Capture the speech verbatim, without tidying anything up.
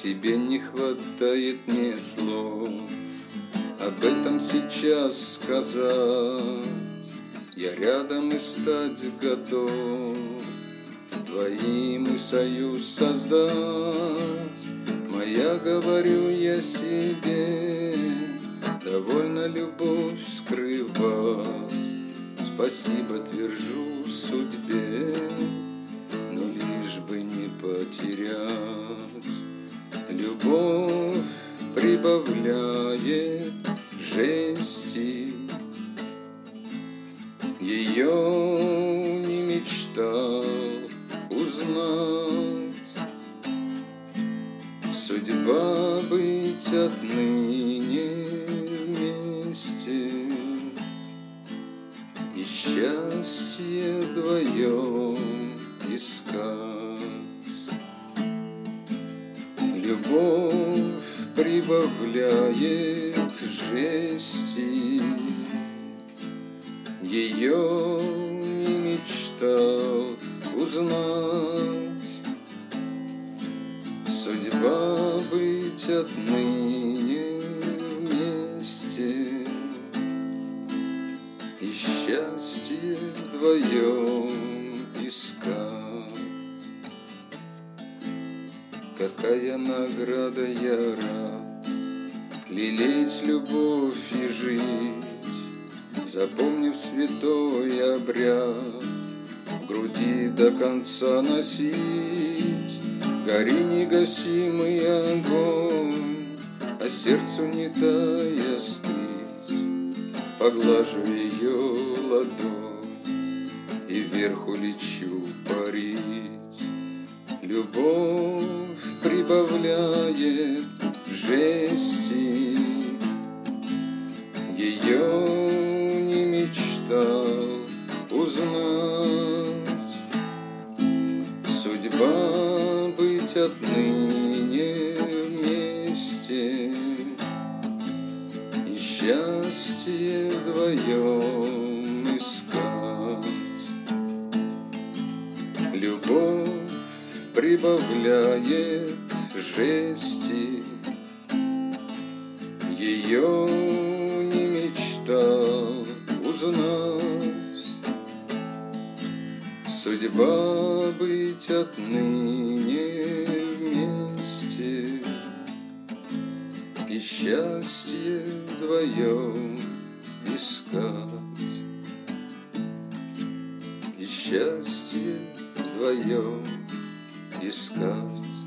тебе не хватает мне слов об этом сейчас сказать. Я рядом и стать готов, твоим и союз создать. Моя, говорю я себе, довольно любовь скрывать. Спасибо твержу судьбе, но лишь бы не потерять. Любовь прибавляет жести, ее не мечтал узнать. Судьба быть отныне вместе и счастье вдвоем искать. Любовь прибавляет жести, ее не мечтал узнать. Судьба быть отныне вместе и счастье вдвоем искать. Какая награда, я рад лелеять любовь и жить, запомнив святой обряд, в груди до конца носить. Гори негасимый огонь, а сердцу не дай остыть. Поглажу ее ладонь и вверх улечу парить. Любовь прибавляет жести, ее не мечтал узнать. Судьба быть отныне вместе и счастье вдвоем искать. Любовь прибавляет жести, ее не мечтал узнать. Судьба быть отныне вместе и счастье вдвоем искать. И счастье вдвоем искать.